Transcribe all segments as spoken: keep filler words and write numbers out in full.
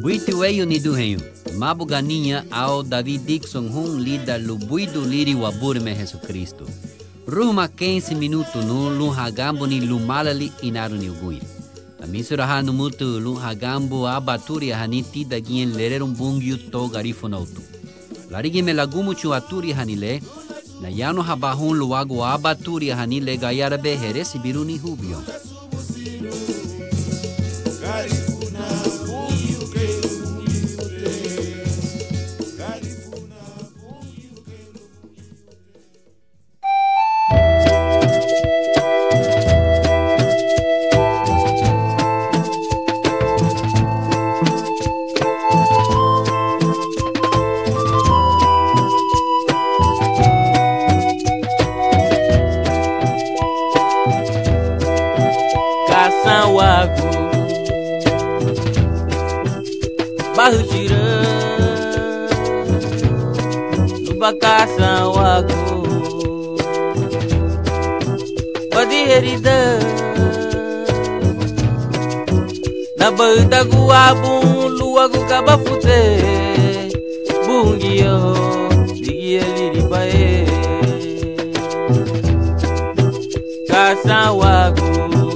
Buitu eyo ni duhenyo. Mabu ganinha ao David Dixon hun lida lubuidu liri waburme Jesus Cristo. Ruma quinze minutos no lun hagambo ni lumalali inaru ni ugui. A misura hanu mutu lun hagambo abaturi hani tida gien lererum bungyu to garifo nautu. Larigi me lagumu chu aturi hanile. Na yano habahun luago abaturi hanile gayarabe heresi biruni hubio. Bahu tira lupa casa waku padi herida na bauta guabu luagu kabafute bungio digieli ripae casa waku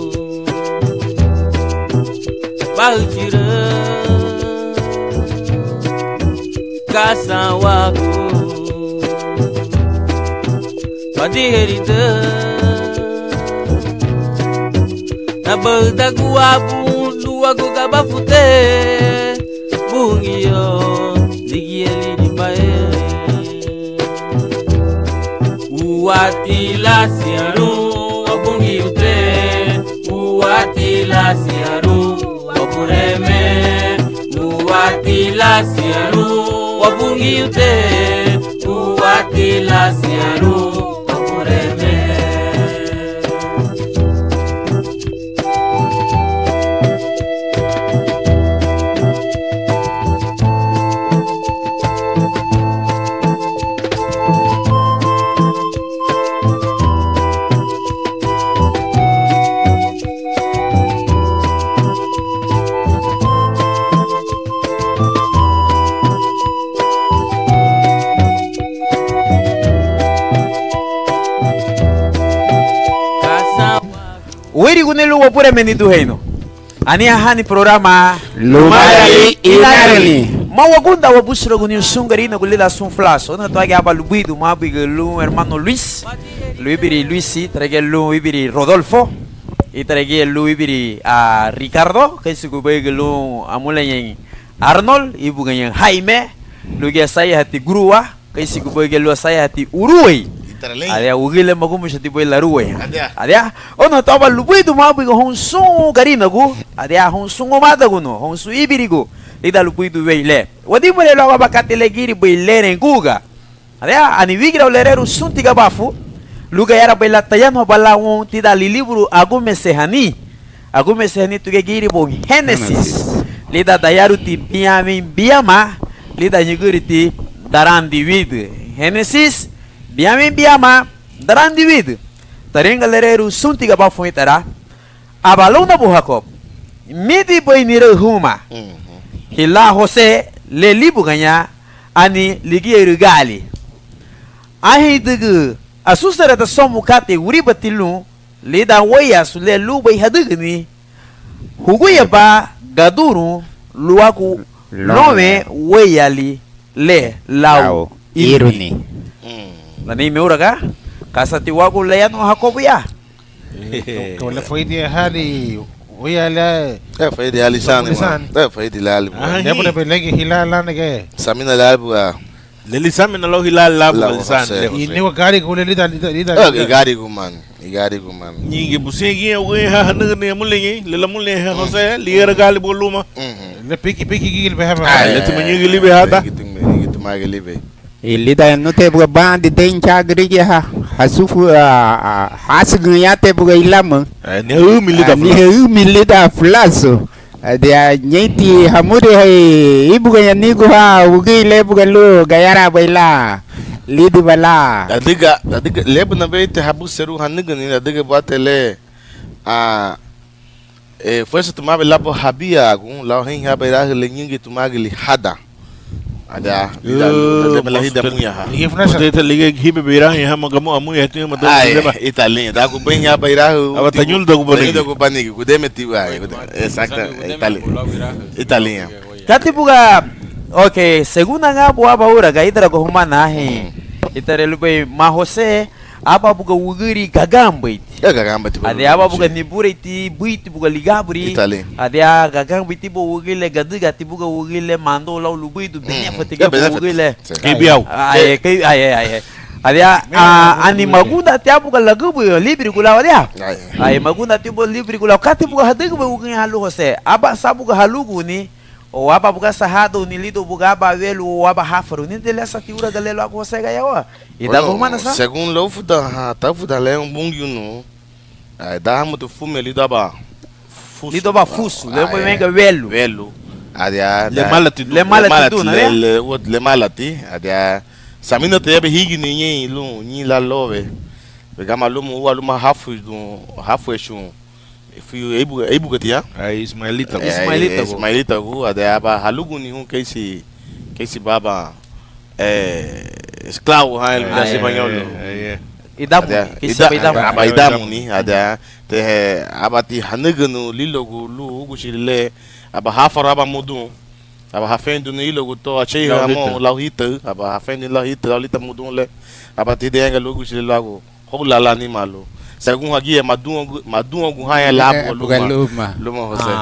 bahu tira casa waku padi herida na bauta guabu luagu kabafute bungio digieli ripae uati la siaru wabungi ute uati la siaru wapureme uati la siaru wabungi ute uati la siaru wapureme Wiri kunelu wapure menidu heino. Ani ahani programa Lumalali Inarali. Ma wagunda wabusro guni sungarina gulida sunflaso. Na toage aba lubidu mabiga lu hermano Luis. Luibiri Luisi, trage lu ibiri Rodolfo. Y trage lu ibiri a Ricardo, que se kubege lu amulen Arnold, ibu ganyan Jaime. Lugia saya hati Grua, que se kubege lu saya hati Uruguay. Adia ugile magumu shati boy laruwe. Adia. Adia. Ono tava lubuidu mabigo honsu garina gu. Adia honsu ngomada gu no. Honsu ibirigu. Lida lubuidu weile. Wadi mole lo abakate legiri boy lere nguga. Adia ani wigira lereru suntiga bafu. Luga yara boy latayano bala won tida liburu agume sehani. Agume sehani tuge giri boy Genesis. Lida dayaru ti biamin biama. Lida nyuguri ti darandi wid. Genesis Biamin biama daran divid tarenga lereru suntiga bafo itara abalona bu Jacob midi boinire huma hila Jose le libu ganya ani ligi rugali ahi dugu asusara ta somu kate wuri batilu leda waya sule lu bai hadugni huguya ba gaduru luaku nome wayali le lao iruni Nani meuraga kasati wagu layano Jacobia. Kau foi dia hari Oya la eh foi dia lisan eh foi dia ali dia pun dapat lagi hilal lah nege samina la buah leli samina lo hilal la lisan ini wa gari ko leli dali dali eh gari ko man gari ko man nyingi busengi we ha ne ne mulengi lela mulen ha Jose lier gali boluma le piki piki gil be ha ah le tu nyingi libe hata gitu magi libe Ili da no te buga bandi den chagri ha hasufu hasgnya te buga ilama ne hu milida ni hu milida flaso dia nyeti hamude hai ibu ga nigo ha ugi le buga lu gayara baila lidi bala adiga adiga lebe na bete habu seru haniga ni adiga batele a Eh, foi se tomar lá por Habia, algum lá em Habia, lenhingue tomar ele hada. Ada, da da hida munha ha. Ninguém faz Você tá ligado que hibe beirão e hama gamu amu ya tinha mata. Ai, Itália, da com bem Habia. Aba tanhul da kubani. Da kubani, ku demeti wa. Exacto, Itália. Itália. Katibuga, okay, segunda nga po aba ura ga idara ko humana he. Itare lube ma Jose aba buga wugiri gagamba iti. Ya gagamba tipo. Ade aba buga nibure iti buiti buga ligaburi. Itália. Ade a gagamba iti bo wugile gadiga ti buga wugile mando la lubu itu benya fatiga wugile. Kibiau. Ai kai ai ai. Ade a ani magunda ti abuga lagubu libri kula ade. Ai magunda ti bo libri kula kati buga hadiga bo wugin halu Jose. Aba sabuga halugu ni o aba buga sahado ni lido buga aba velo o aba hafaru ni dele essa tiura galelo ago você ganha ó e dá como mana sa segundo lo fuda tá fuda le um bungu no ai dá muito fume ali daba lido aba fuso le mo menga velo velo adia Le malati. le malati tu na le le what le malati adia samina te be higi ni nyi lu nyi la love be gama lu mo wa lu ma hafu do hafu eshu fui ebu ebu gatia Ai Ismailita. Ismailita, Ismailita gu ada aba halugu ni um keisi keisi baba eh esclavo ha ele da espanhol e dá que se vai dar aba idamu ni ada te abati hanegano lilogu lu gu shile aba hafara aba mudu aba hafendo ni logo to achei ramo lauhita aba hafendo lauhita lauhita mudu le aba te denga logo shile lago holala ni malo Segundo aqui é madungo madungo haya labo luma luma Jose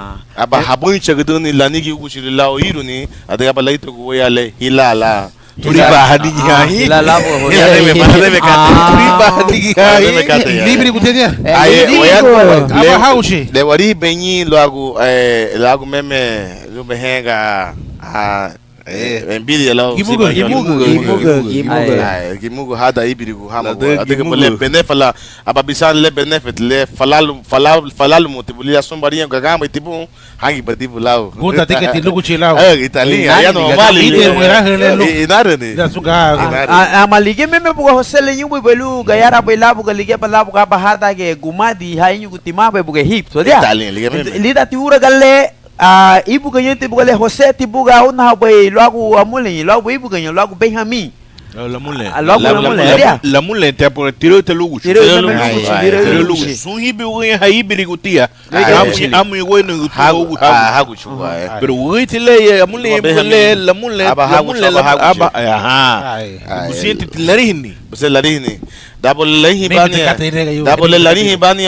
aba habun chagdo ni lani ki kuchiri lao iru ni adega ba laito ko ya le hilala Turiba hadi yahi. la labo Jose debe mana debe kate Turiba hadi yahi. Libre que tem. aye oya Aba haushi. le wari benyi logo eh logo meme lo behenga a envidia lao Gimugo, gimugo, gimugo, gimugo. ai gimugo hada ibirigo hamo Lade adega gimugo. le benefala ababisan le benefit le falalu falalu falalu motibulia sombaria gagamba tipo hangi batibu lao Gunta tem que ter logo chilao. eh Italia ya normal Ide mwera hele lu. e nada ni Da suga. a a malige meme buga Jose le nyumbu belu gayara bela buga lige bela buga bahada ge gumadi hainyu kutima buga hip so dia Italia liga meme lida tiura galle a ibu ganho te buga le Jose te buga una bai logo amule logo ibu ganho logo Benjamin La mule. logo la mule La mule te por tiro te lugu. Tiro te lugu. Tiro Tiro lugu. lugu. Sun hibi uwe ha hibi gutia. Ai, Amu ai. amu yuwe no hago gutu. ah hago chua eh Pero uwe tile ya mule mule la mule Aba la hagu, mule aba hagu, aba che. aha. Ai. Ai. Usiente tilari hini. você larini double lehi Mimi bani tikaterega yu. double larini bani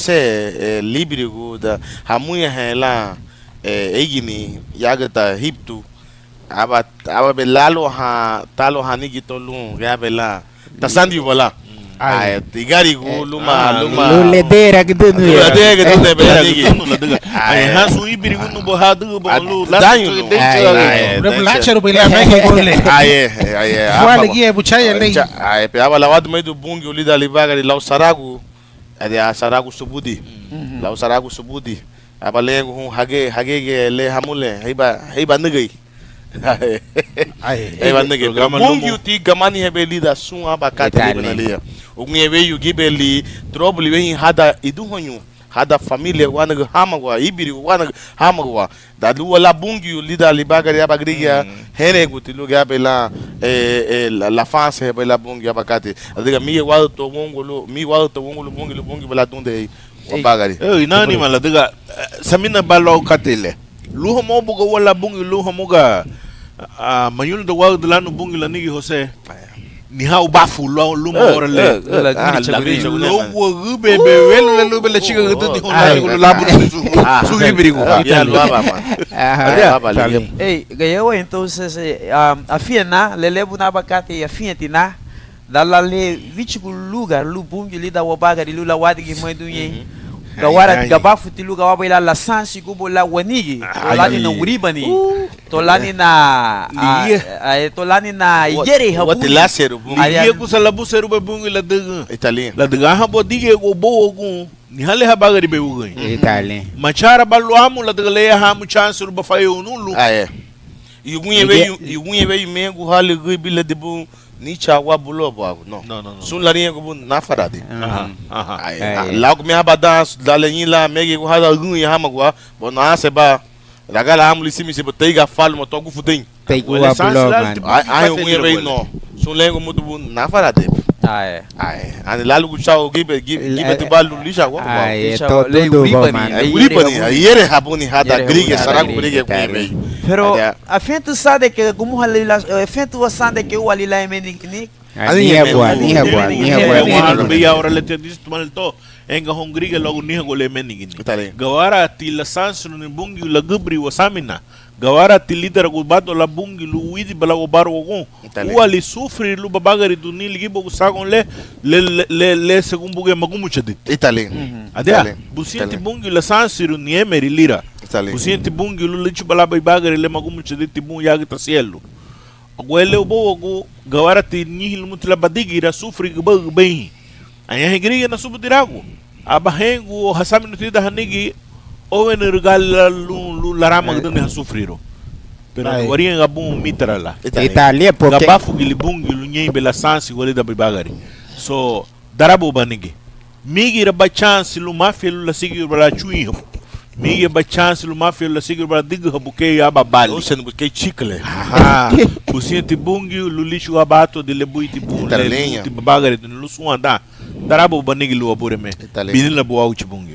Jose librigo da hamuya hela eh egini yagata hiptu aba aba belalo ha talo hanigi tolun gabela tasandi wala ai tigari go luma luma Luledera gitu nu Lula ya. dega do te Bela belagi gutu la daga. Ai ha su ibiri gunu bo hadu bo lu. danho no Ai, Bre lanchero bela mega gole. ai ai Fala que é buchaia lei. ai pe aba lawado meio do bungi ulida livaga de lau saragu ade a saragu subudi lau saragu subudi aba lengo um hage hage le hamule heiba heiba ngai Ai. heiba ngai programa bungi lumo. uti gamani hebeli da sun aba kata Itali. benalia o ngebe yu gibeli trouble wen hada idunhonyu hada família wana hamagwa ibiri wana hamagwa da luwa bungi ulida libaga ya bagriga here gutilu gabela eh la face hebela bungi abakati adiga mi wado to wongolo mi wado to wongolo bungi bungi bela tunde bagari Eh nani mala daga samina balo katele. Luho mo buga wala bungi luho moga a mayuno do wa de lanu bungi la nigi Jose. Ni ha ubafu lo lumo ora le. Lo wo gube be welu le lube le chiga gutu ni hona ko la bu su su ibirigo. ya lo aba man aba le ei ganhou entonces a a fiena le levo na abacate a fientina dalla le vitico lugar lu bungi li da wabaga di lula wadi gi mãe do yen da wara gabafu ti lugar waba ila la sansi gubo la wanigi to lani na uribani to lani na a to lani na yere habu what lasero bungi Ye ku sala bu seru be bungi la daga. italiano La daga ha bo dige go bo go ni hale ha bagari be ugai. Itali. Machara ballo amu la daga le ha mu chance ru ba fayo nu lu. ah é e o gunhe veio e o gunhe veio mengo hale gibila de bu ni cha wa bulo bo no No, no, no. sun la rinha ko na farade Aha, aha. ai la ko me abada da le ni la mege ko hada gun ya hama gwa bo na se ba la gala amuli simi se botei ga falo mo to ku futin Tem que Well, o abulo, essential, man. tipo, ai ai Fate un lira re bole. no sun le ko mutu bu na farade Ai. ai ani la lu chao gibe gibe La- gibe tu balu lisha wa Ai, Isha, to le tudo uriba bom, ni, man. ai Yere uri pani habuni. yere habuni hada Yere grige habuni, sarago hada grige grige, ko be Pero Ada. a fento sabe que como halila fento sabe que o alila é menik Ni é boa, ni é boa, ni é boa. Eh, ni wana é boa. be ya ora le te dis tumal to enga hongriga logo ni go le menigini Itali. gawara ti la sansu ni bungi la gubri wa samina gawara ti lidera go bato la bungi lu widi bala go baro go Itali. u ali sufri lu babagari du ni ligibo go sagon le le le le segum buge magumu chedit Itali. adea Itali. busienti Itali. bungi la sansu ni emeri lira Itali. busienti bungi lu lichi bala babagari le magumu chedit bun yagi ta cielo Gwele ubo go gawara ti nihil mutila badigira sufri gbag bem. Anya higriga na subu dirago. Aba hengu hasami nutida hanigi owen regal lu lu larama gdani ha sufriro. Pero Ai. wari nga bum mitra la. Itália, porque Gabafu gilibungi lu nyei bela sansi wali da bibagari. So darabo banigi. Migi raba chance lu mafia lu la sigi bala chui. Migi ba chance lu mafia lu la sigi bala dig habuke aba bali. Ocean busquei chicle. Ah, businti bungi lu lixo abato de lebuiti bungi Italenha. le bagari de lu suanda darabo banigi lu abure me Italenha. binin la boa uchi bungi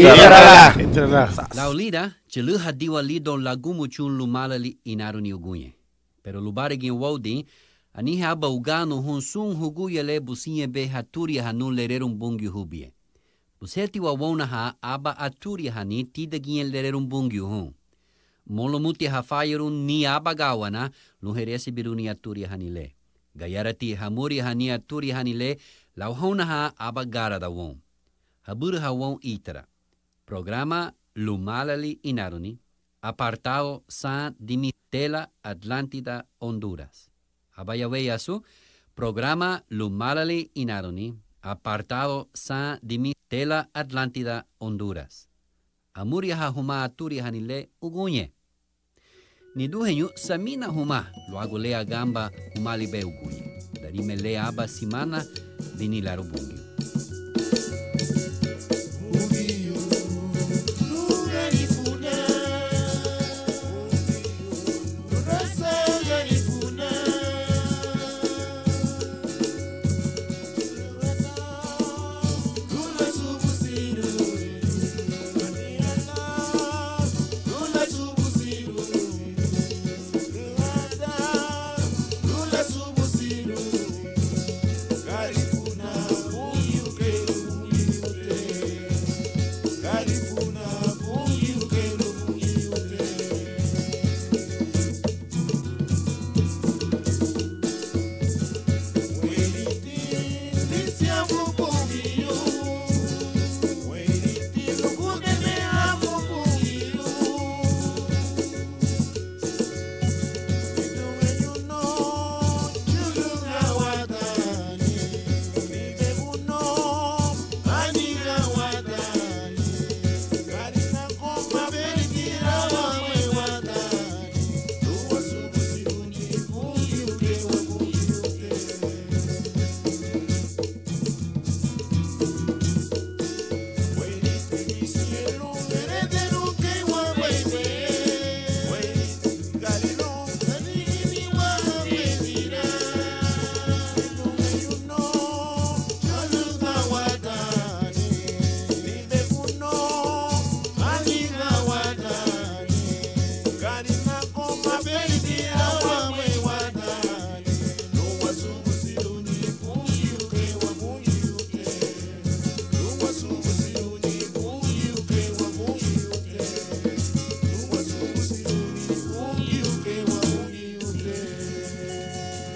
Entra lá. Laulida, chelu hadiwa lido lagumu chun lumalali inaru ni ugunye. Pero lubare gin wodi, ani haba ugano hun sun huguye le businye be haturi hanun lererun bungi hubie. Buseti wa wona ha aba aturi hani tida gin lererun bungi hun. Molomuti hafayerun ni aba gawana luheresi biruni aturi hani le. Gayarati hamuri hani aturi hani le lauhona ha aba gara da won. Habur ha won itara. Programa Lumalali Inaruni, apartado San Dimitela, Atlántida, Honduras. Abayaweyasu, programa Lumalali Inaruni, apartado San Dimitela, Atlántida, Honduras. Amuria huma aturi hanile ugunye. Niduhenyu samina huma, luago lea gamba humalibe ugunye. Darime lea aba simana vinilaro bungyo.